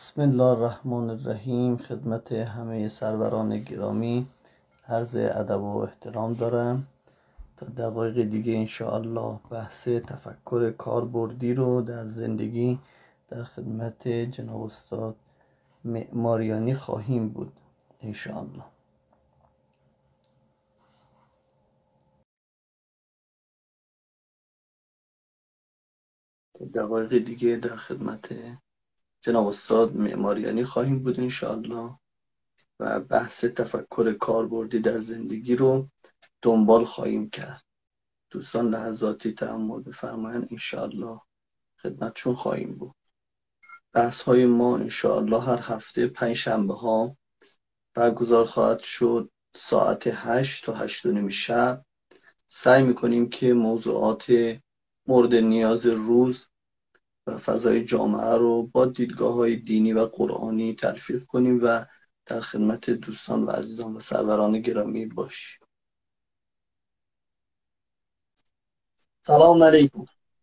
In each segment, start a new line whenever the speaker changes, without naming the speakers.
بسم الله الرحمن الرحیم. خدمت همه سروران گرامی عرض ادب و احترام دارم. تا دقایق دیگه انشاءالله بحث تفکر کاربردی رو در زندگی در خدمت جناب استاد معماریانی خواهیم بود انشاءالله. تا دقایق دیگه در خدمت جناب استاد معماریانی خواهیم بود انشاءالله و بحث تفکر کاربردی در زندگی رو دنبال خواهیم کرد. دوستان لحظاتی تأمل بفرمایید، انشاءالله خدمتشون خواهیم بود. بحث های ما انشاءالله هر هفته 5 شنبه ها برگزار خواهد شد ساعت 8 تا 8 و نیم شب. سعی میکنیم که موضوعات مورد نیاز روز و فضای جامعه رو با دیدگاه های دینی و قرآنی تلفیق کنیم و در خدمت دوستان و عزیزان و سروران گرامی باشیم. سلام علیکم.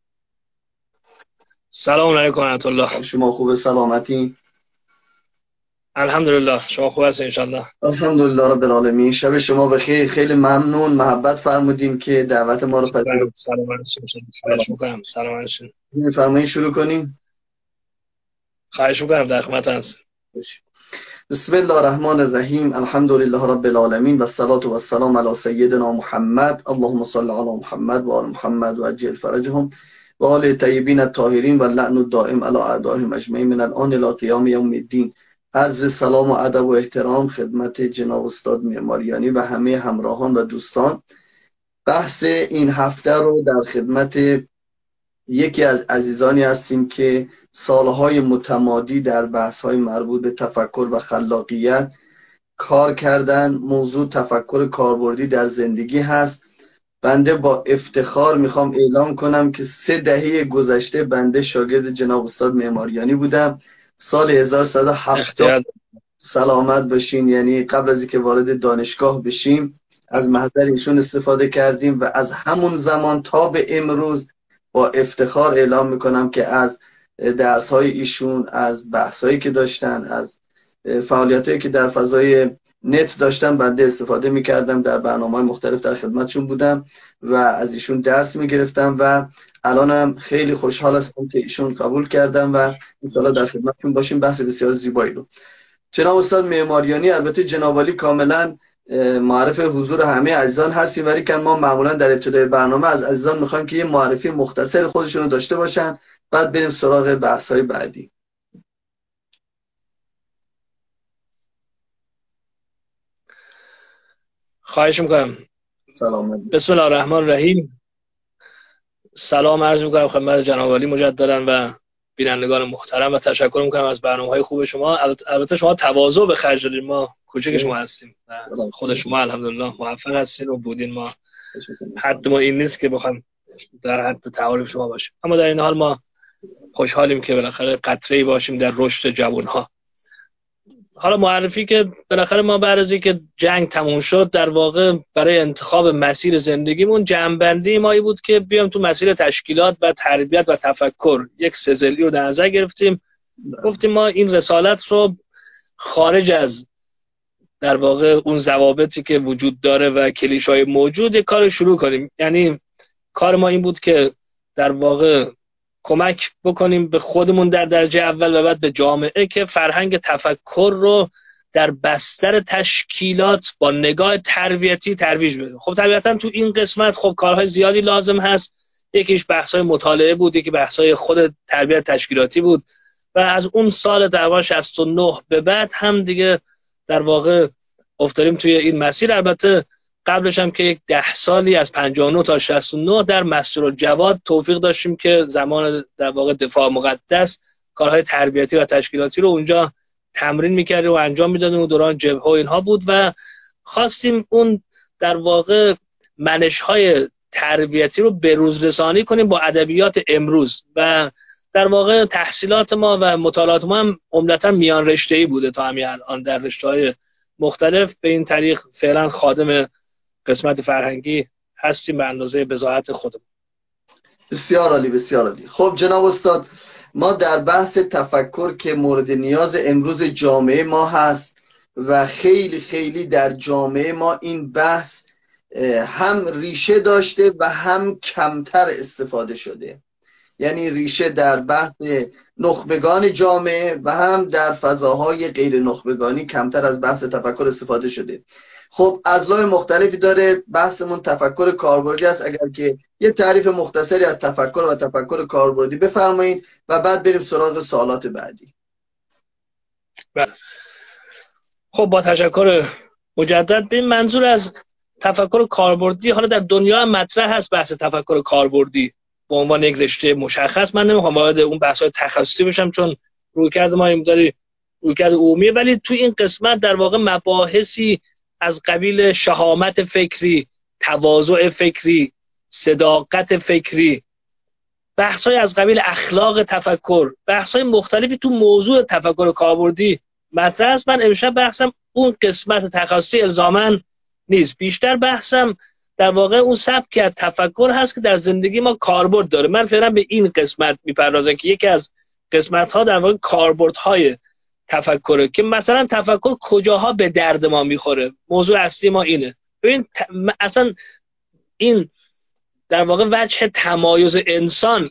سلام علیکم و رحمت الله.
شما خوبه؟ سلامتی؟
الحمدلله. شما خوب هستین انشالله؟
الحمدلله رب العالمین. شب شما بخیر. خیلی ممنون، محبت فرمودین که دعوت ما رو پذیرفتید.
خواهش میکنم. سلامتشون.
میفرمایید شروع کنیم.
خواهش میکنم، در خدمت هستم.
بسم الله الرحمن الرحیم. الحمدلله رب العالمین و الصلاة و السلام علی سیدنا محمد. اللهم صل علی محمد و آل محمد و عجل فرجهم و آل طیبین الطاهرین و اللعن الدائم علی اعدائهم اجمعین من الان الی قیام یوم الدین. عرض سلام و ادب و احترام خدمت جناب استاد معماریانی و همه همراهان و دوستان. بحث این هفته رو در خدمت یکی از عزیزانی هستیم که سالهای متمادی در بحث‌های مربوط به تفکر و خلاقیت کار کردن. موضوع تفکر کاربردی در زندگی هست. بنده با افتخار میخوام اعلام کنم که 3 دهه گذشته بنده شاگرد جناب استاد معماریانی بودم. سال 1170 سلامت باشین، یعنی قبل از اینکه وارد دانشگاه بشیم از محضر ایشون استفاده کردیم و از همون زمان تا به امروز با افتخار اعلام میکنم که از درس‌های ایشون، از بحثایی که داشتن، از فعالیتایی که در فضای نت داشتن بنده استفاده میکردم. در برنامه‌های مختلف در خدمتشون بودم و از ایشون درس میگرفتم و الانم خیلی خوشحال هستم که ایشون قبول کردم و ان شاءالله در خدمتشون باشیم. بحث بسیار زیبایی رو جناب استاد معماریانی، البته جناب عالی کاملا معرف حضور همه عزیزان هستیم، ولی که ما معمولا در ابتدای برنامه از عزیزان میخوایم که یه معرفی مختصر خودشون رو داشته باشن، بعد بریم سراغ بحث‌های بعدی.
خواهش میکنم.
سلام.
بسم الله الرحمن الرحیم. سلام عرض میکنم خدمت جناب عالی مجددا و بینندگان محترم و تشکر میکنم از برنامه‌های خوب شما. البته شما تواضع به خرج دادید، ما کوچک شما هستیم و خود شما الحمدلله موفق هستین و بودین. ما حد ما این نیست که بخوام در حد تعارف شما باشیم، اما در این حال ما خوشحالیم که بالاخره قطره‌ای باشیم در رشد جوان‌ها. حالا معرفی که بالاخره ما بعد از اینکه جنگ تموم شد در واقع برای انتخاب مسیر زندگیمون جمع‌بندی ما بود که بیام تو مسیر تشکیلات و تربیت و تفکر. یک سزلی رو در نظر گرفتیم، گفتیم ما این رسالت رو خارج از در واقع اون ضوابطی که وجود داره و کلیشه‌های موجود یک کار شروع کنیم. یعنی کار ما این بود که در واقع کمک بکنیم به خودمون در درجه اول و بعد به جامعه که فرهنگ تفکر رو در بستر تشکیلات با نگاه تربیتی ترویج بده. خب طبیعتا تو این قسمت خب کارهای زیادی لازم هست. یکیش بحث‌های مطالعه بود، یکی بحث‌های خود تربیت تشکیلاتی بود و از اون سال در واقع 69 به بعد هم دیگه در واقع افتادیم توی این مسیر. البته قبلش هم که یک 10 سالی از 59 تا 69 در مسجدالجواد توفیق داشتیم که زمان در واقع دفاع مقدس کارهای تربیتی و تشکیلاتی رو اونجا تمرین میکردیم و انجام میدادیم و دوران جبهه و اینها بود و خواستیم اون در واقع منش‌های تربیتی رو به روز رسانی کنیم با ادبیات امروز و در واقع تحصیلات ما و مطالعات ما هم عمدتاً میان رشته‌ای بوده تا همین الان در رشته‌های مختلف. به این طریق فعلا خادم قسمت فرهنگی هستیم به اندازه بضاعت خودمون.
بسیار عالی، بسیار عالی. خب جناب استاد، ما در بحث تفکر که مورد نیاز امروز جامعه ما هست و خیلی خیلی در جامعه ما این بحث هم ریشه داشته و هم کمتر استفاده شده، یعنی ریشه در بحث نخبگان جامعه و هم در فضاهای غیر نخبگانی کمتر از بحث تفکر استفاده شده. خب اضلاع مختلفی داره، بحثمون تفکر کاربردی است. اگر که یه تعریف مختصری از تفکر و تفکر کاربردی بفرمایید و بعد بریم سراغ سوالات بعدی.
بله. خب با تشکر مجدد. به منظور از تفکر کاربردی، حالا در دنیا هم مطرح هست بحث تفکر کاربردی به عنوان یک رشته مشخص. من نمیخوام وارد اون بحث‌های تخصصی بشم چون رویکرد ما این مقداری رویکرد عمومیه، ولی تو این قسمت در واقع مباحثی از قبیل شهامت فکری، تواضع فکری، صداقت فکری، بحث‌های از قبیل اخلاق تفکر، بحث‌های مختلفی تو موضوع تفکر کاربردی مطرح است. من امشب بحثم اون قسمت تخصصی الزاماً نیست، بیشتر بحثم در واقع اون سبک از تفکر هست که در زندگی ما کاربرد داره. من فعلا به این قسمت میپردازم که یکی از قسمت‌ها در واقع کاربردهای تفکره، که مثلا تفکر کجاها به درد ما میخوره. موضوع اصلی ما اینه. ببین اصلا این در واقع وجه تمایز انسان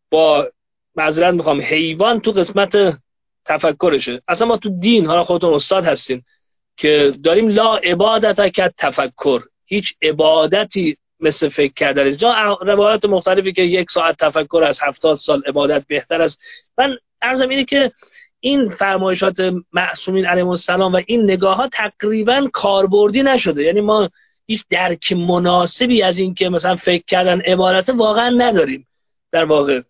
با معذرت میخوام حیوان تو قسمت تفکرشه. اصلا ما تو دین، حالا خودتون استاد هستین، که داریم لا عبادت که تفکر، هیچ عبادتی مثل فکر کردن نیست. جا روایات مختلفی که 1 ساعت تفکر از 70 سال عبادت بهتر است. من عرضم اینه که این فرمایشات معصومین علیهم السلام و این نگاه ها تقریبا کاربردی نشده. یعنی ما هیچ درک مناسبی از این که مثلا فکر کردن عبادت واقعا نداریم. در واقع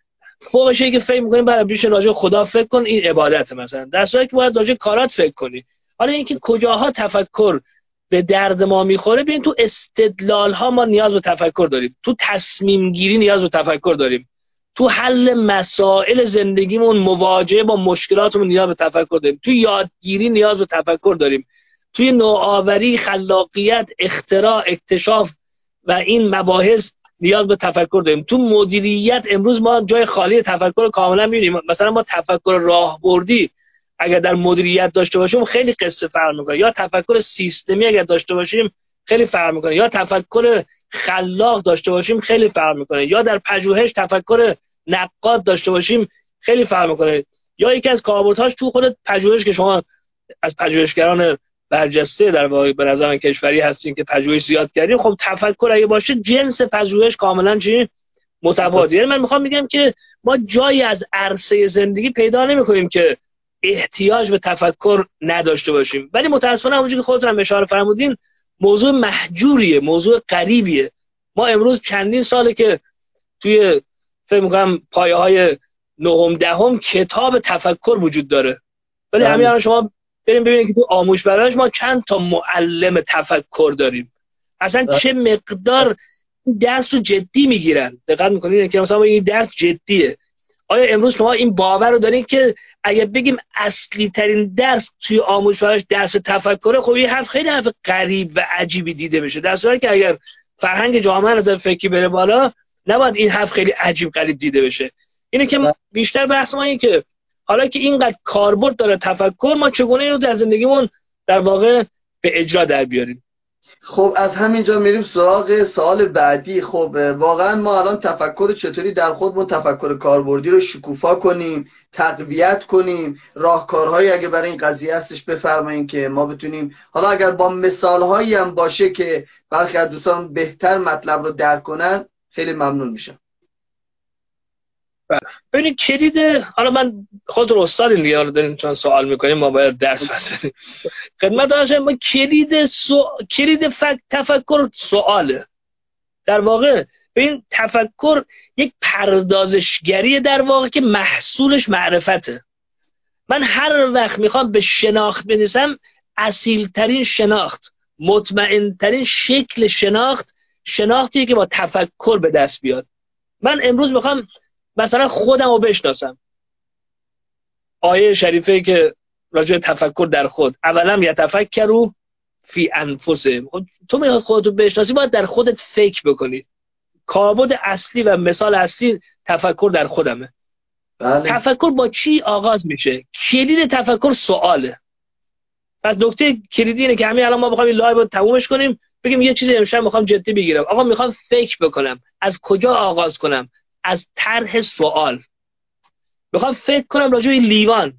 فوقش اینه که فکر می‌کنیم برای بیش راجع خدا فکر کن، این عبادت مثلا، در صورتی که باید راجع کارات فکر کنی. حالا اینکه کجاها تفکر به درد ما میخوره، ببین تو استدلال ها ما نیاز به تفکر داریم، تو تصمیم گیری نیاز به تفکر داریم، تو حل مسائل زندگیمون، مواجهه با مشکلاتمون نیاز به تفکر داریم، تو یادگیری نیاز به تفکر داریم، توی نوآوری، خلاقیت، اختراع، اکتشاف و این مباحث نیاز به تفکر داریم. تو مدیریت امروز ما جای خالی تفکر کاملا می‌بینیم. مثلا ما تفکر راهبردی اگر در مدیریت داشته باشیم خیلی قصه فرق میکنه، یا تفکر سیستمی اگر داشته باشیم خیلی فرق میکنه، یا تفکر خلاق داشته باشیم خیلی فرق میکنه، یا در پژوهش تفکر نقاد داشته باشیم خیلی فرق میکنه. یا یکی از کاربردهاش تو خود پژوهش که شما از پژوهشگران برجسته در واقع به نظر کشوری هستین که پژوهش زیاد کردیم، خب تفکر اگه باشه جنس پژوهش کاملا چی متفاوته. یعنی من میخوام بگم که ما جایی از عرصه زندگی پیدا نمیکنیم که احتیاج به تفکر نداشته باشیم، ولی متاسفانه همونجوری که خودتون هم اشاره فرمودین موضوع محجوریه، موضوع غریبیه. ما امروز چندین ساله که توی فکر می‌کنم پایه‌های نهم دهم کتاب تفکر وجود داره، ولی همین شما بریم ببینید که تو آموزش پرورش ما چند تا معلم تفکر داریم، اصلا چه مقدار درس رو جدی میگیرن. دقت میکنید که مثلا این درس جدیه. آیا امروز شما این باور رو دارین که اگه بگیم اصلی ترین درس توی آموزش پرورش درس تفکره، خب این حرف خیلی حرف غریب و عجیبی دیده بشه، در صورتی که اگر فرهنگ جامعه نظر فکری بره بالا نباید این حرف خیلی عجیب غریب دیده بشه. اینه که بیشتر بحث ما اینه که حالا که اینقدر کاربرد داره تفکر، ما چگونه اینو در زندگیمون در واقع به اجرا در بیاریم.
خب از همینجا میریم سراغ سوال بعدی. خب واقعا ما الان تفکر چطوری در خودمون تفکر کاربردی رو شکوفا کنیم، تقویت کنیم، راهکارهایی اگه برای این قضیه هستش بفرمایید که ما بتونیم، حالا اگر با مثالهایی هم باشه که برخی از دوستان بهتر مطلب رو درک کنن خیلی ممنون میشم.
ببینید کلید، حالا من خود رو استاد دیگه رو داریم چون سوال میکنیم ما باید درس بزنیم خدمت داشتم. ما کلید تفکر سواله. در واقع ببین تفکر یک پردازشگریه در واقع که محصولش معرفته. من هر وقت میخوام به شناخت بنویسم، اصیلترین شناخت، مطمئنترین شکل شناخت، شناختیه که با تفکر به دست بیاد. من امروز میخوام مثلا خودم رو بشناسم. آیه شریفه که راجع به تفکر در خود، اولا یتفکروا فی انفسهم، تو میخواد خودتو بشناسی باید در خودت فکر بکنی. کاربرد اصلی و مثال اصلی تفکر در خودمه.
بله.
تفکر با چی آغاز میشه؟ کلید تفکر سواله. پس نکته کلیدی اینه که همین الان ما بخوایم این لایو رو تمومش کنیم، بگیم یه چیزی امشب میخوام جدی بگیرم، آقا میخوام فکر بکنم، از کجا آغاز کنم؟ از طرح سوال. میخوام فکر کنم راجع به لیوان،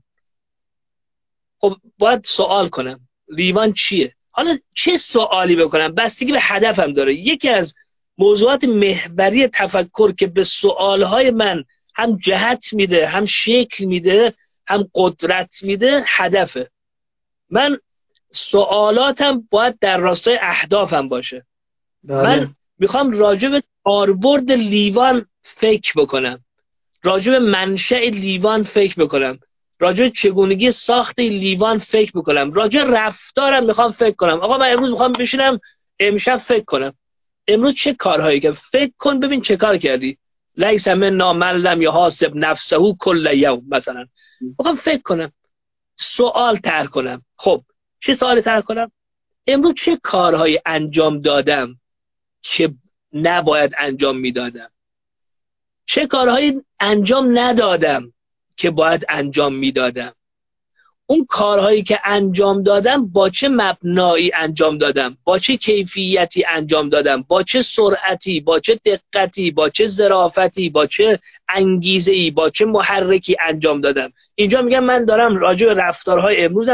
خب باید سوال کنم لیوان چیه. حالا چه سوالی بکنم بستگی به هدفم داره. یکی از موضوعات محوری تفکر که به سوالهای من هم جهت میده، هم شکل میده، هم قدرت میده، هدفه. من سوالاتم باید در راستای اهدافم باشه.
بله.
من میخوام راجع به کاربرد لیوان فکر بکنم، راجع به منشأ لیوان فکر بکنم، راجع به چگونگی ساخت لیوان فکر بکنم، راجع به رفتارم میخوام فکر کنم. آقا من امروز میخوام بشینم امشب فکر کنم امروز چه کارهایی که فکر کن ببین چه کار کردی. لیس منا من لم یحاسب نفسه کل یوم مثلا. میخوام فکر کنم، سوال طرح کنم. خب چه سوالی طرح کنم؟ امروز چه کارهایی انجام دادم که نباید انجام میدادم؟ چه کارهایی انجام ندادم که باید انجام میدادم؟ اون کارهایی که انجام دادم با چه مبنایی انجام دادم؟ با چه کیفیتی انجام دادم؟ با چه سرعتی؟ با چه دقتی؟ با چه ظرافتی؟ با چه انگیزه‌ای؟ با چه محرکی انجام دادم؟ اینجا میگم من دارم راجع به رفتارهای امروزم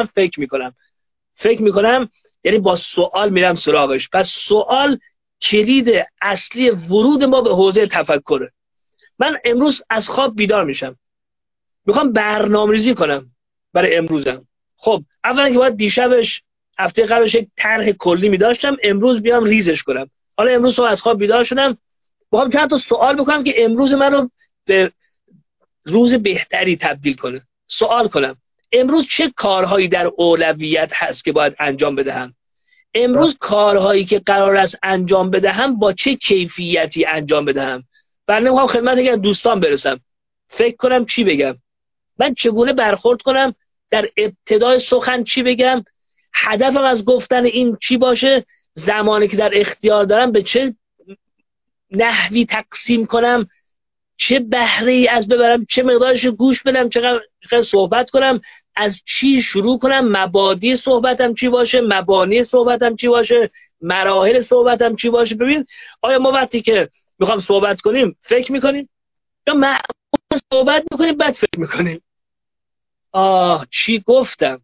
فکر میکنم یعنی با سوال میرم سراغش. پس سوال کلید اصلی ورود ما به حوزه تفکره. من امروز از خواب بیدار میشم، میخوام برنامه‌ریزی کنم برای امروزم. خب اولا که باید دیشبش هفته قبلش یک طرح کلی می‌داشتم، امروز بیام ریزش کنم. حالا امروز صبح از خواب بیدار شدم، میخوام چند تا سوال بکنم که امروز منو به روز بهتری تبدیل کنه. سوال کنم امروز چه کارهایی در اولویت هست که باید انجام بدهم؟ امروز کارهایی که قرار است انجام بدهم با چه کیفیتی انجام بدهم؟ من نمیخوام خدمت یک دوستان برسم، فکر کنم چی بگم، من چگونه برخورد کنم، در ابتدای سخن چی بگم، هدفم از گفتن این چی باشه، زمانی که در اختیار دارم به چه نحوی تقسیم کنم، چه بهره ای از ببرم، چه مقدارش گوش بدم، چقدر صحبت کنم، از چی شروع کنم، مبادی صحبتم چی باشه، مبانی صحبتم چی باشه، مراحل صحبتم چی باشه. ببین آیا ما وقتی که میخوام صحبت کنیم فکر میکنیم یا معمولا صحبت میکنیم بعد فکر میکنیم؟ چی گفتم؟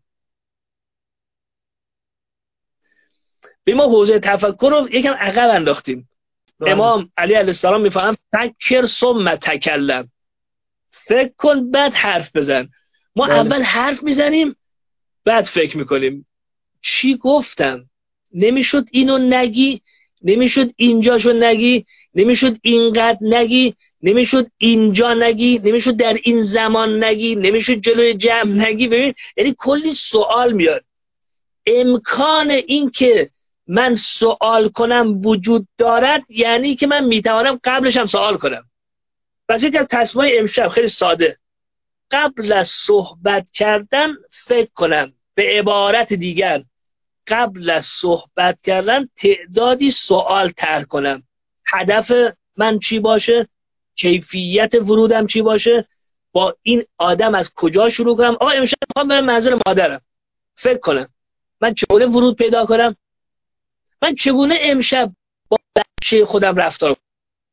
به ما حوزه تفکر رو یکم عقب انداختیم. امام علی علیه السلام میفهم فکر ثم تکلم، فکر کن بعد حرف بزن. ما اول حرف میزنیم بعد فکر میکنیم چی گفتم. نمیشد اینو نگی، نمیشد اینجاشو نگی، نمیشد اینقدر نگی، نمیشد اینجا نگی، نمیشد در این زمان نگی، نمیشد جلوی جمع نگی. ببین یعنی کلی سوال میاد. امکان این که من سوال کنم وجود دارد، یعنی که من میتوانم قبلش هم سوال کنم. پس یک از تصمیم‌های امشب خیلی ساده، قبل از صحبت کردن فکر کنم. به عبارت دیگر قبل از صحبت کردن تعدادی سوال طرح کنم. هدف من چی باشه، کیفیت ورودم چی باشه، با این آدم از کجا شروع کنم. آقا امشب میخوام برم منزل مادرم، فکر کنم من چگونه ورود پیدا کنم، من چگونه امشب با بچه خودم رفتار کنم.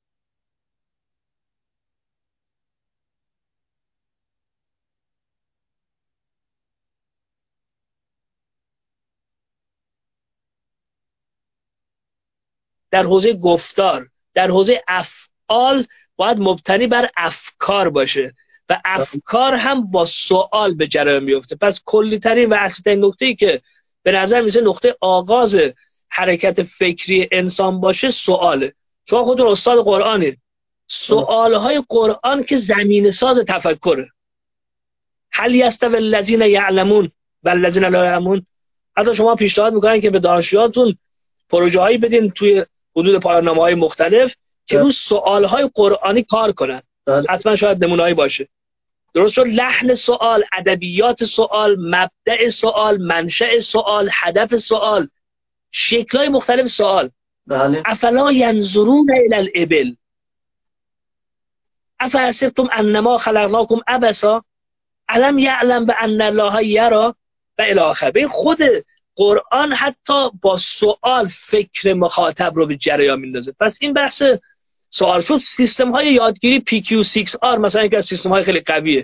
در حوزه گفتار، در حوزه افعال باید مبتنی بر افکار باشه و افکار هم با سوال به جریان میفته. پس کلی ترین و اصلی ترین نکته‌ای که به نظر میسه نقطه آغاز حرکت فکری انسان باشه سواله. شما خودتون استاد قرآنید، سوالهای قرآن که زمین ساز تفکره. هل یستوی الذین یعلمون و الذین لا یعلمون. حتی شما پیشنهاد میکنن که به دانشجویانتون پروژه هایی بدین توی حدود پایان‌نامه‌های مختلف که روی سوالهای قرآنی کار کنن. حتما شاید نمونه‌ای باشه. درست شد؟ لحن سوال، ادبیات سوال، مبدأ سوال، منشأ سوال، هدف سوال، شکل‌های مختلف سوال.
بله.
افلا ینظرون الی الابل. افحسبتم انما خلقناکم عبثا الم یعلم بان الله یری و الی آخر. به خود قرآن حتی با سوال فکر مخاطب رو به جریان میندازه. پس این بحث سوال شد. سیستم های یادگیری PQ6R مثلا یکی از سیستم های خیلی قویه.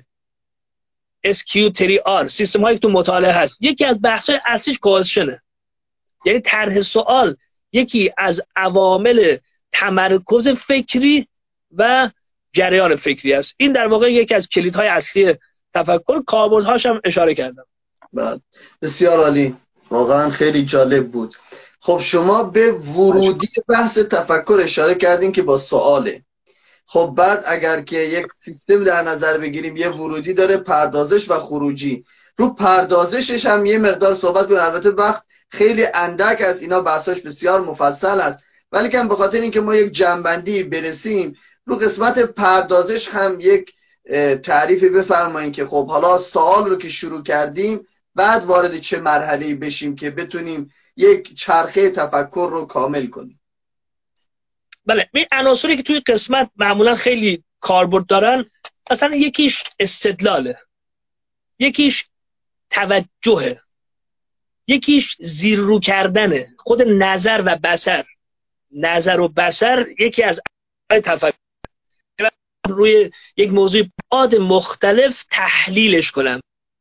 SQ3R سیستم هایی که تو مطالعه هست. یکی از بحث های اصلیش کوئسشنه، یعنی طرح سوال یکی از عوامل تمرکز فکری و جریان فکری است. این در واقع یکی از کلیدهای اصلی تفکر. کاربردهاش هم اشاره کردم.
بله بسیار عالی، واقعا خیلی جالب بود. خب شما به ورودی بحث تفکر اشاره کردین که با سواله. خب بعد اگر که یک سیستم در نظر بگیریم یه ورودی داره، پردازش و خروجی. رو پردازشش هم یه مقدار صحبت کنیم. البته وقت خیلی اندک است، اینا بحثش بسیار مفصل است، ولی که به خاطر اینکه ما یک جنبندی برسیم رو قسمت پردازش هم یک تعریفی بفرمایید که خب حالا سوال رو که شروع کردیم بعد وارد چه مرحله‌ای بشیم که بتونیم یک چرخه تفکر رو کامل کنیم.
بله، این عناصری که توی قسمت معمولا خیلی کاربرد دارن، مثلا یکیش استدلاله، یکیش توجهه، یکیش زیر رو کردنه. خود نظر و بصر، نظر و بصر یکی از تفکر، روی یک موضوع بعد مختلف تحلیلش کنم.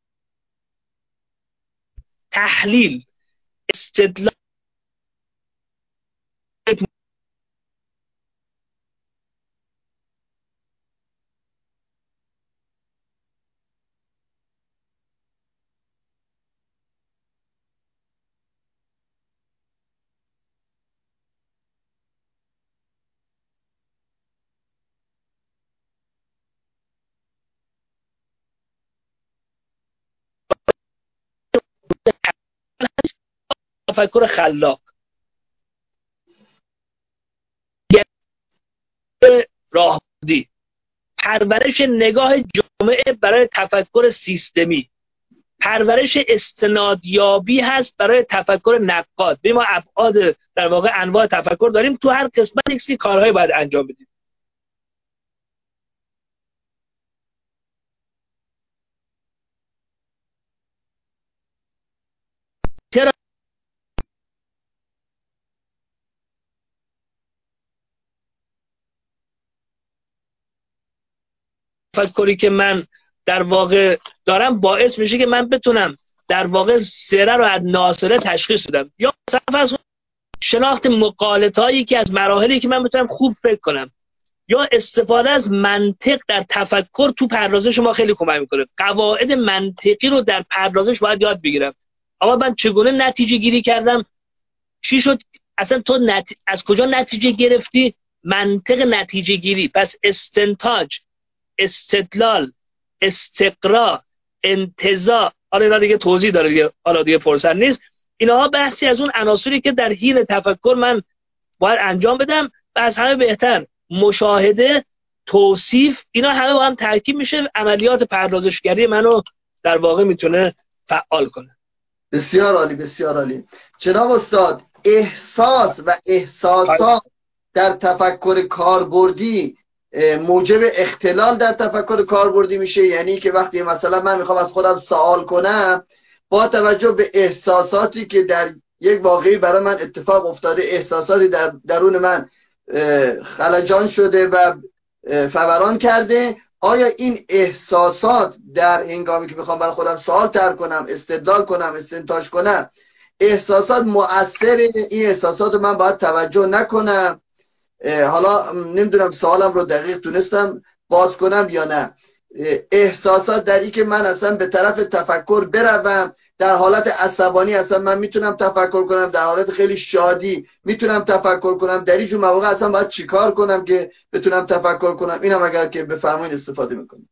تحلیل، استدلال، تفکر خلاق، راهبردی، پرورش نگاه جامعه برای تفکر سیستمی، پرورش استنادیابی هست برای تفکر نقاد. به ما ابعاد در واقع انواع تفکر داریم، تو هر قسمت یک سری کارهای باید انجام بدیم. چرا تفکری که من در واقع دارم باعث میشه که من بتونم در واقع سره رو از ناصره تشخیص بدم، یا مثلا شناخت مقالطهایی که از مراحلی که من بتونم خوب فکر کنم، یا استفاده از منطق در تفکر تو پردازش ما خیلی کمک میکنه. قواعد منطقی رو در پردازش باید یاد بگیرم. اما من چگونه نتیجه گیری کردم؟ چی شد؟ اصلا تو از کجا نتیجه گرفتی؟ منطق نتیجه گیری. پس استنتاج، استدلال، استقرا، انتزاع، حالا اینا دیگه توضیح داره دیگه، حالا دیگه فرصت نیست. اینها بحثی از اون عناصری که در حین تفکر من باید انجام بدم. و از همه بهتر مشاهده، توصیف، اینا همه با هم ترکیب میشه، عملیات پردازشگری منو در واقع میتونه فعال کنه.
بسیار عالی، بسیار عالی. جناب استاد، احساس و احساسات در تفکر کاربردی موجب اختلال در تفکر کاربردی میشه؟ یعنی که وقتی مثلا من میخوام از خودم سوال کنم، با توجه به احساساتی که در یک واقعی برای من اتفاق افتاده، احساساتی در درون من خلجان شده و فوران کرده، آیا این احساسات در هنگامی که میخوام برای خودم سوال طرح کنم، استدلال کنم، استنتاج کنم، احساسات مؤثر این احساسات رو من باید توجه نکنم؟ حالا نمیدونم سوالم رو دقیق تونستم باز کنم یا نه. احساسات در این که من اصلا به طرف تفکر بروم، در حالت عصبانی اصلا من میتونم تفکر کنم، در حالت خیلی شادی میتونم تفکر کنم، در این جور مواقع اصلا باید چیکار کنم که بتونم تفکر کنم؟ اینم اگر که بفرمایید استفاده میکنم.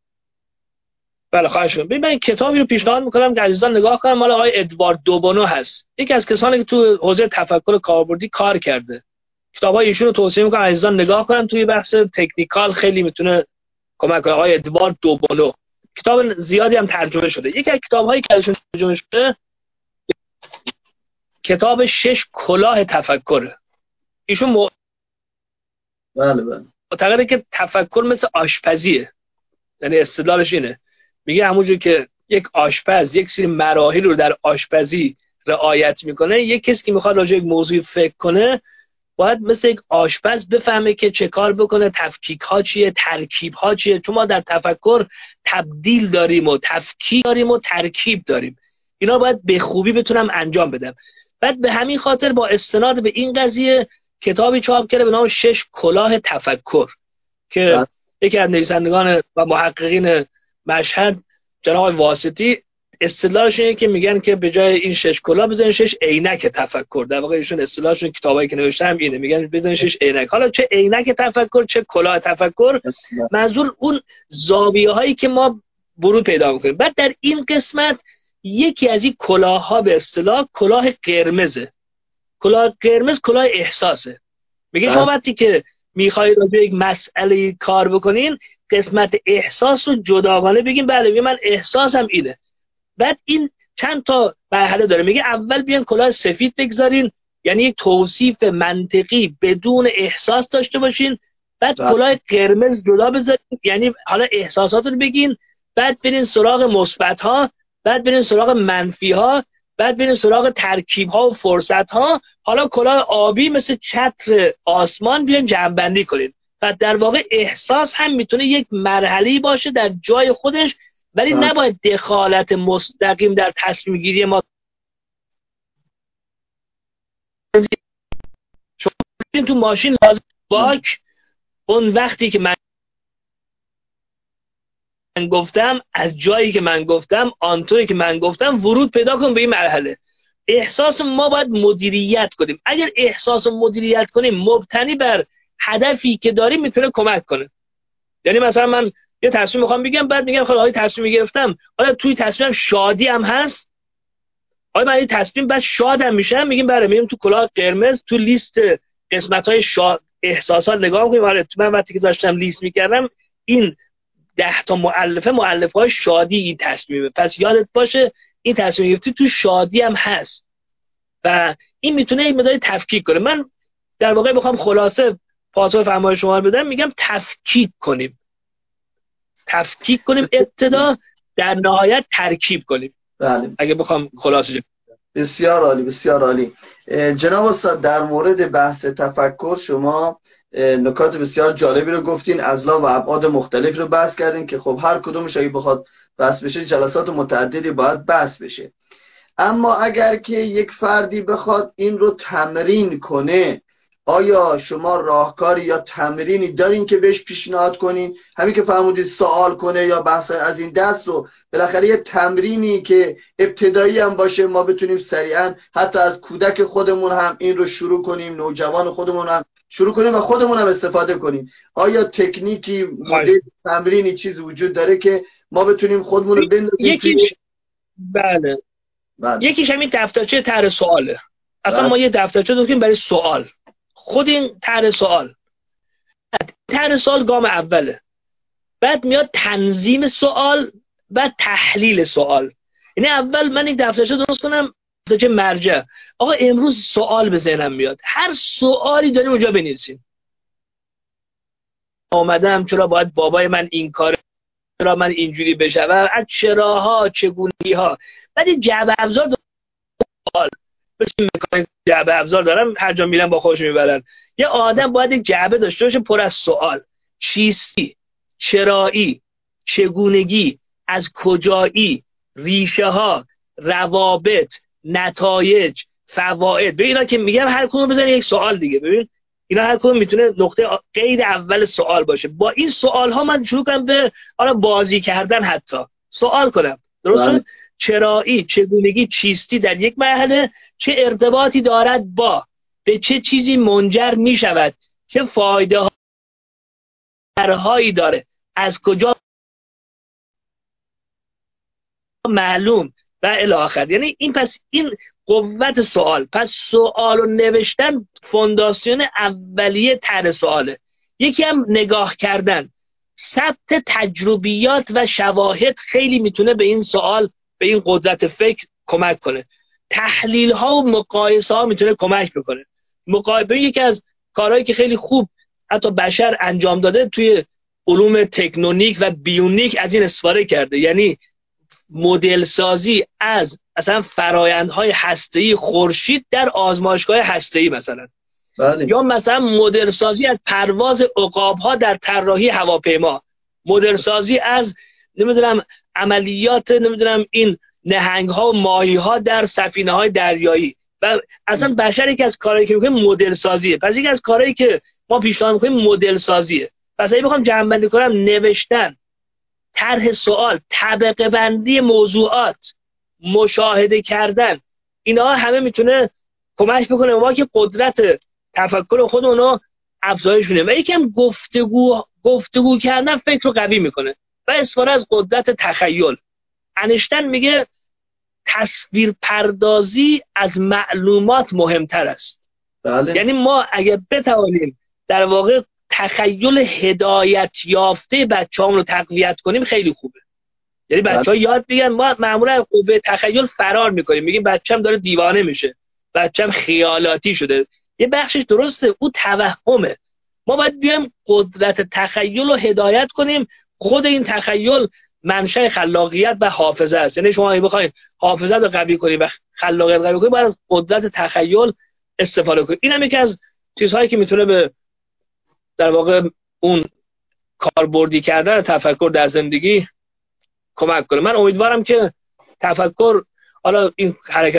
بله خواهش می‌کنم. من کتابی رو پیشنهاد میکنم که عزیزان نگاه کنن، مال آقای ادوارد دوبونو هست، یکی از کسانی که تو حوزه تفکر کاربردی کار کرده. کتابای ایشون رو توصیه میکنم عزیزان نگاه کنن، توی بحث تکنیکال خیلی میتونه کمک کنه. آقای ادوارد دوبونو، کتاب زیادی هم ترجمه شده. یکی از کتاب‌هایی که ازشون ترجمه شده کتاب 6 کلاه تفکر. ایشون
بله
معتقده که تفکر مثل آشپزیه. یعنی استدلالش اینه، میگه همونجور که یک آشپز یک سری مراحل رو در آشپزی رعایت میکنه، یک کسی که میخواد راجع به یک موضوع فکر کنه باید مثل یک آشپز بفهمه که چه کار بکنه، تفکیک ها چیه، ترکیب ها چیه. چون ما در تفکر تبدیل داریم و تفکیک داریم و ترکیب داریم، اینا باید به خوبی بتونم انجام بدم. بعد به همین خاطر با استناد به این قضیه کتابی چاپ کرده به نام 6 کلاه تفکر که یکی از نویسندگان و محققین مشهد جناب واسطی اصطلاحش اینه که میگن که به جای این 6 کلاه بزنین 6 عینک تفکر. در واقع ایشون اصطلاحشون کتابایی که نوشته هم اینه، میگن بزنین 6 عینک. حالا چه عینک تفکر چه کلاه تفکر، منظور اون زاویه هایی که ما ورود پیدا میکنیم. بعد در این قسمت یکی از این کلاه ها به اصطلاح کلاه قرمزه. کلاه قرمز کلاه احساسه. میگه شما وقتی که میخواید راجع به یک مسئله کار بکنین، قسمت احساس رو جداگانه بگین. بله میگه من احساسم اینه. بعد این چند تا مرحله داره. میگه اول بیان کلاه سفید بگذارین، یعنی یک توصیف منطقی بدون احساس داشته باشین. بعد کلاه قرمز جدا بذارین، یعنی حالا احساسات رو بگین. بعد برین سراغ مثبت ها، بعد برین سراغ منفی ها، بعد برین سراغ ترکیب ها و فرصت ها. حالا کلاه آبی مثل چتر آسمان بیان جمع‌بندی کنین. و در واقع احساس هم میتونه یک مرحله باشه در جای خودش، ولی نباید دخالت مستقیم در تصمیم گیری ما. شما تو ماشین لازم باک اون وقتی که من گفتم، از جایی که من گفتم، آنطوری که من گفتم ورود پیدا کن به این مرحله. احساس ما باید مدیریت کنیم. اگر احساس رو مدیریت کنیم مبتنی بر هدفی که داریم میتونه کمک کنه. یعنی مثلا من یه تصمیم میخوام بگم، بعد میگم خب آیا تصمیم گرفتم، آیا توی تصمیمم شادی هم هست؟ آیا من این تصمیم بعد شادم میشم؟ میگیم بله. میگیم تو کلاه قرمز تو لیست قسمت‌های احساسات نگاه کنیم. آره من وقتی که داشتم لیست میکردم این 10 تا مؤلفه‌های شادی این تصمیمه، پس یادت باشه این تصمیم گرفتی تو شادی هم هست. و این میتونه این مقدار تفکیک کنه. من در واقع بخوام خلاصه پاسخ فرمایش شما رو بدم، میگم تفکیک کنیم. تفکیک کنیم ابتدا، در نهایت ترکیب کنیم.
بله.
اگه بخوام خلاصه
بسیار عالی، بسیار عالی. جناب استاد در مورد بحث تفکر شما نکات بسیار جالبی رو گفتین، اضلاع و ابعاد مختلف رو بحث کردین که خب هر کدومش اگه بخواد بحث بشه جلسات متعددی باید بحث بشه. اما اگر که یک فردی بخواد این رو تمرین کنه، آیا شما راهکاری یا تمرینی دارین که بهش پیشنهاد کنین؟ همین که فرمودید سوال کنه یا بحث از این دست رو، بالاخره یه تمرینی که ابتدایی هم باشه ما بتونیم سریعا حتی از کودک خودمون هم این رو شروع کنیم، نوجوان خودمون هم شروع کنیم و خودمون هم استفاده کنیم. آیا تکنیکی، مدل تمرینی چیز وجود داره که ما بتونیم خودمون رو بندازیم؟
بله. یکیش همین دفترچه طرح سواله. اصلا ما یه دفترچه داریم برای سوال. خود این طرح سوال گام اوله. بعد میاد تنظیم سوال، بعد تحلیل سوال. یعنی اول من یک دفترچه درست کنم، دفترچه مرجع. آقا امروز سوال به ذهنم میاد، هر سوالی داریم اونجا بنویسین. آمدم چرا باید بابای من این کار، چرا من اینجوری بشم، از چراها چگونگی ها. بعد جعبه ابزار سوال، مثل مکانیک جعبه ابزار دارن، هر جا میرن با خودش میبرن. یه آدم باید یک جعبه داشته باشه پر از سوال. چیستی، چرایی، چگونگی، از کجایی، ریشه ها، روابط، نتایج، فواید. ببین اینا که میگم هر کدوم بزنی یک سوال دیگه. ببین اینا هر کدوم میتونه نقطه قید اول سوال باشه. با این سوال ها من شروع کنم به بازی کردن، حتی سوال کنم. درست؟ چرایی، چگونگی، چیستی در یک مرحله چه ارتباطی دارد با، به چه چیزی منجر می شود، چه فایده هایی داره، از کجا معلوم و الی آخر. یعنی این پس این قوت سوال. پس سوال رو نوشتن فونداسیون اولیه طرح سواله. یکی هم نگاه کردن، ثبت تجربیات و شواهد خیلی میتونه به این سوال، به این قدرت فکر کمک کنه. تحلیل ها و مقایسه ها میتونه کمک بکنه. یکی از کارهایی که خیلی خوب حتی بشر انجام داده توی علوم تکنونیک و بیونیک از این استفاده کرده. یعنی مدل سازی از اصلا فرایندهای هسته‌ای خورشید در آزمایشگاه هسته‌ای مثلا،
بله.
یا مثلا مدل سازی از پرواز عقاب‌ها در طراحی هواپیما، مدل سازی از نمیدونم عملیات نمیدونم این نهنگ‌ها و ماهی‌ها در سفینه‌های دریایی. و اصلا بشر یکی از کارهایی که می‌کنه مدل سازیه. پس یکی از کارهایی که ما پیشنهاد می‌کنیم مدل سازیه. پس اگه بخوام جمع‌بندی کنم، نوشتن، طرح سوال، طبقه بندی موضوعات، مشاهده کردن، اینا همه میتونه کمک بکنه ما که قدرت تفکر خودمون رو افزایش بدیم. و یکم گفتگو کردن فکر رو قوی میکنه. و استفاده از قدرت تخیل. انیشتین میگه تصویر پردازی از معلومات مهمتر است.
بله.
یعنی ما اگه بتوانیم در واقع تخیل هدایت یافته بچه‌هامون رو تقویت کنیم خیلی خوبه. یعنی بچه‌ها یاد بگیرن. ما معمولا قوه تخیل فرار میکنیم، میگیم بچه‌م داره دیوانه میشه، بچه‌م خیالاتی شده. یه بخشش درسته، او توهمه. ما باید بیایم قدرت تخیل رو هدایت کنیم. خود این تخیل منشأ خلاقیت و حافظه است. یعنی شما اگه بخواید حافظه رو قوی کنید و خلاقیت قوی کنید، باید از قدرت تخیل استفاده کنید. اینم یکی از چیزهایی که میتونه به در واقع اون کاربردی کردن تفکر در زندگی کمک کنه. من امیدوارم که تفکر، حالا این حرکت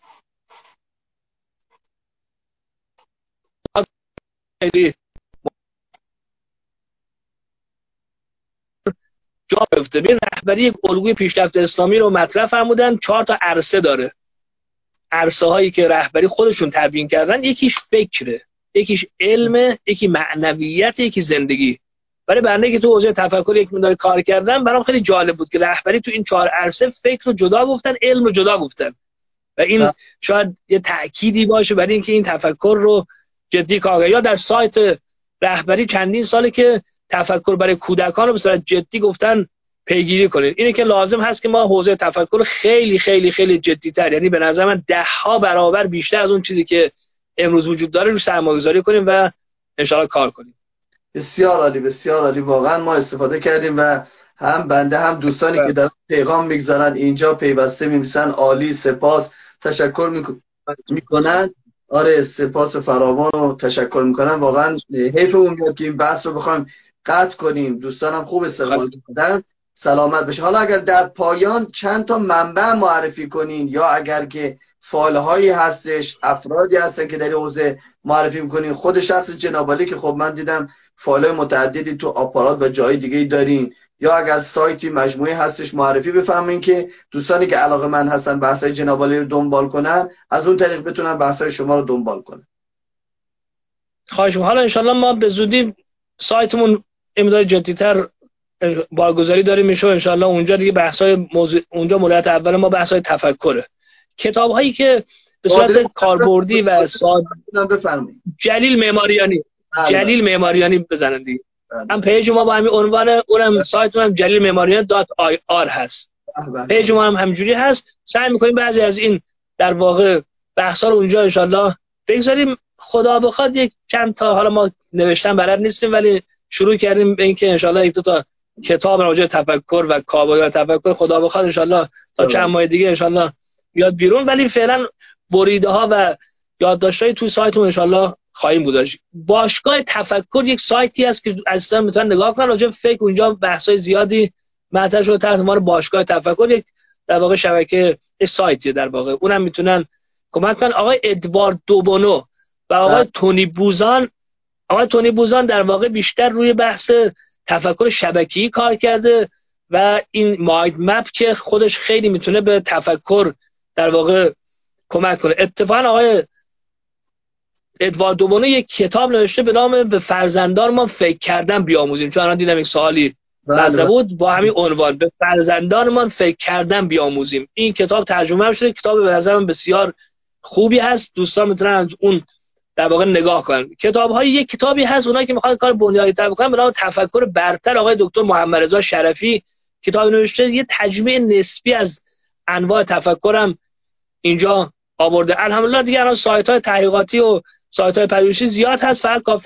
خیلی جا گرفته. ببین رهبری یک الگوی پیشرفت اسلامی رو مطرح فرمودن. 4 تا عرصه داره. عرصه هایی که رهبری خودشون تبیین کردن، یکیش فکره، یکیش علم، یکی معنویت، یکی زندگی. برای بنده که تو حوزه تفکر یک مقدار کار کردم، برام خیلی جالب بود که رهبری تو این 4 عرصه فکر رو جدا گفتن، علم رو جدا گفتن. و این شاید یه تأکیدی باشه برای اینکه این تفکر رو جدی کار. یا در سایت رهبری چندین ساله که تفکر برای کودکان رو به صورت جدی گفتن پیگیری کنید. اینه که لازم هست که ما حوزه تفکر خیلی خیلی خیلی جدی‌تر، یعنی به نظر من 10 ها برابر بیشتر از اون چیزی که امروز وجود داره رو سرمایه‌گذاری کنیم و ان شاءالله کار کنیم.
بسیار عالی، بسیار عالی. واقعا ما استفاده کردیم و هم بنده هم دوستانی که در پیغام میگذارن اینجا پیوسته میمیسن. عالی، سپاس، تشکر میکنن. آره، سپاس فراوان و تشکر میکنن. واقعا حیفمون میاد که این بحث رو بخوایم قطع کنیم. دوستانم خوب استقبال کردن. سلامت بشه. حالا اگر در پایان چند تا منبع معرفی کنین، یا اگر که فایل‌هایی هستش، افرادی هستن که در حوزه معرفی میکنین، خود شخص جناب عالی که خب من دیدم فایل‌های متعددی تو آپارات و جای دیگه دارین، یا اگر سایتی مجموعه هستش معرفی بفهمین که دوستانی که علاقه من هستن بحث‌های جناب عالی رو دنبال کنن، از اون طریق بتونن بحث‌های شما رو دنبال کنن.
خواهش می‌کنم. حالا انشالله ما به زودی سایتمون امضای جدی‌تر بارگذاری داریم میشه. انشالله اونجا دیگه بحث‌های اونجا مولات اول ما بحث‌های تفکره. کتاب‌هایی که به صورت کاربردی و
بفرمایید.
جلیل معماریانی بزنن دیگه. هم پیج ما با همین عنوان، اونم سایت هم jalilmemariani.ir هست. پیج ما هم همجوری هست. سعی می‌کنیم بعضی از این در واقع بحث‌ها رو اونجا ان شاءالله بگذاریم. خدا بخواد یک چند تا، حالا ما نوشتن بلد نیستیم ولی شروع کردیم به اینکه ان شاءالله یک دو تا کتاب راجع به تفکر و کاربرد تفکر خدا بخواد ان شاءالله تا چند ماه دیگه ان شاءالله بیاد بیرون. ولی فعلا بریده‌ها و یادداشت‌های تو سایتمون ان شاءالله خواهیم بود. باشگاه تفکر یک سایتی است که عزیزان میتونن نگاه کنن. راجع به فکر اونجا بحث‌های زیادی مطرح شده تحت عنوان باشگاه تفکر. یک در واقع شبکه سایتی در واقع، اونم میتونن کمک کنن. آقای ادوارد دوبونو و آقای تونی بوزان. آقای تونی بوزان در واقع بیشتر روی بحث تفکر شبکه‌ای کار کرده و این مایند مپ که خودش خیلی میتونه به تفکر در واقع کمک کنه. اتفاقا آقای ادوارد دوبونو یک کتاب نوشته به نام به فرزندان ما فکر کردن بیاموزیم، چون الان دیدم یک سوالی مطرح بود با همین عنوان، به فرزندانمان فکر کردن بیاموزیم. این کتاب ترجمه شده. کتاب به نظرم بسیار خوبی هست. دوستان میتونن از اون در واقع نگاه کنن. کتاب‌های یک کتابی هست اونایی که میخوان کار بنیادی‌تر بکنن به نام تفکر برتر. آقای دکتر محمد رضا شرفی کتاب نوشته، یه تجمیع نسبی از انواع تفکرم اینجا آورده. الحمدلله دیگه الان سایت‌های تحقیقاتی و سایت‌های پژوهشی زیاد هست، فقط کافیه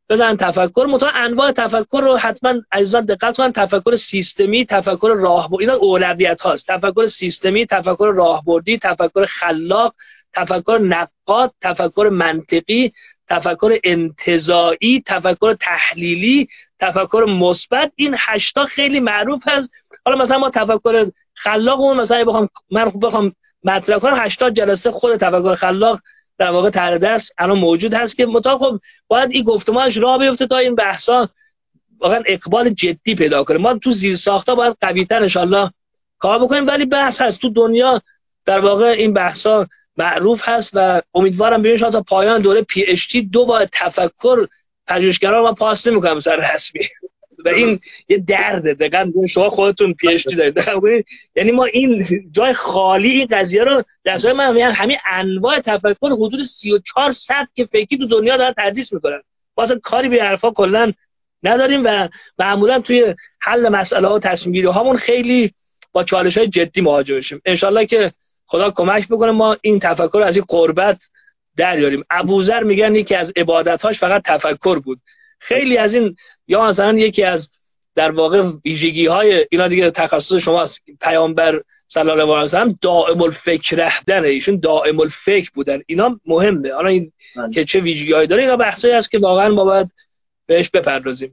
بزن تفکر. مطمئن انواع تفکر رو حتما عزیزان دقت کنن. تفکر سیستمی، تفکر راهبردی، اینا اولویت هاست. تفکر سیستمی، تفکر راهبردی، تفکر خلاق، تفکر نقاد، تفکر منطقی، تفکر انتزاعی، تفکر تحلیلی، تفکر مثبت. این 8 خیلی معروف هست. حالا مثلا ما تفکر خلاقمون مثلا من بخوام مطرح کنم 80 جلسه خود تفکر خلاق در واقع تحت دست الان موجود هست که خب باید این گفتمانش راه بیفته تا این بحثا واقعا اقبال جدی پیدا کنه. ما تو زیر ساختا باید قوی‌تر ان شاءالله کار بکنیم، ولی بحث هست تو دنیا در واقع این بحثا معروف هست و امیدوارم ببینیم تا پایان دوره پی اچ دی 2 با تفکر پژوهشگران ما پاس نمی‌کنم سر رسمی و این یه درده. دقیقاً شما خودتون پی اچ دی دارید، یعنی ما این جای خالی این قضیه رو درسای من میگم همین انواع تفکر حدود 34 سبک فکری تو دنیا دارن تدریس میکنن. واسه کاری به حرفا کلا نداریم و معمولا توی حل مسئله و تصمیم گیری هامون خیلی با چالش‌های جدی مواجه بشیم. ان شاءالله که خدا کمک بکنه ما این تفکر از این قربت دریاریم. ابوذر میگن یکی از عبادت‌هاش فقط تفکر بود. خیلی از این یا مثلا یکی از در واقع ویژگی‌های اینا دیگه تخصص شماست، پیامبر صلی الله علیه و سلم دائم الفکر رهبره، ایشون دائم الفکر بودن. اینا مهمه. حالا این که چه ویژگی‌هایی داره اینا بحثایی هست که واقعا ما باید بهش بپردازیم.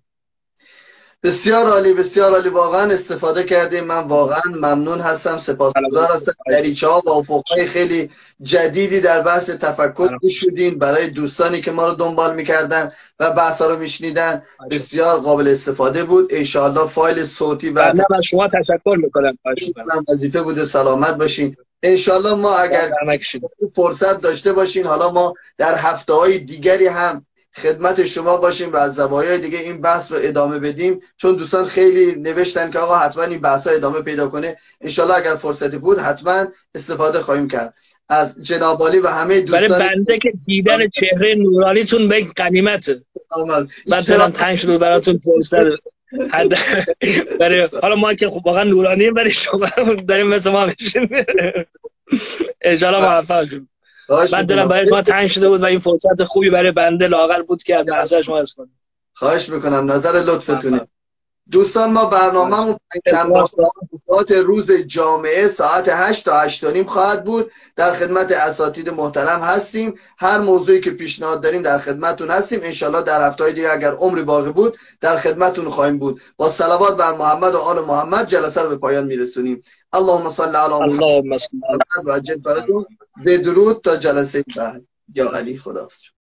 بسیار عالی، بسیار عالی، واقعا استفاده کردیم. من واقعا ممنون هستم، سپاسگزار هستم. دریچه‌ها و افق‌های خیلی جدیدی در بحث تفکر گشودین برای دوستانی که ما رو دنبال می‌کردن و بحثا رو میشنیدن. بسیار قابل استفاده بود. ان شاءالله فایل صوتی و
من از شما تشکر می‌کنم.
وظیفه بوده. سلامت باشین. ان شاءالله ما اگر فرصت داشته باشین حالا ما در هفته‌های دیگری هم خدمت شما باشیم و از زوایای دیگه این بحث رو ادامه بدیم، چون دوستان خیلی نوشتن که آقا حتما این بحث ها ادامه پیدا کنه. انشالله اگر فرصتی بود حتما استفاده خواهیم کرد. از جناب عالی و همه دوستان
برای بنده که دیدن چهره نورانیتون به غنیمته. من دلم تنگ شد براتون فرصت برای حالا ما که واقعا نورانییم، برای شما داریم مثل ما میشین. ان شاء الله موفق شیم. من دلم برای ما تنگ شده بود و این فرصت خوبی برای بنده لااقل بود که از محضر شما است کنم.
خواهش میکنم، نظر لطفتونه. دوستان ما برنامه‌مون پنجشنبه روز جامعه ساعت 8 تا 8:30 خواهد بود. در خدمت اساتید محترم هستیم. هر موضوعی که پیشنهاد دارین در خدمتتون هستیم. انشالله در هفته‌های دیگه اگر عمری باقی بود در خدمتتون خواهیم بود. با صلوات بر محمد و آل محمد جلسه رو به پایان میرسونیم. اللهم صل علی محمد و عجل فرجهم. بدرود تا جلسه بعد. یا علی، خداحافظ.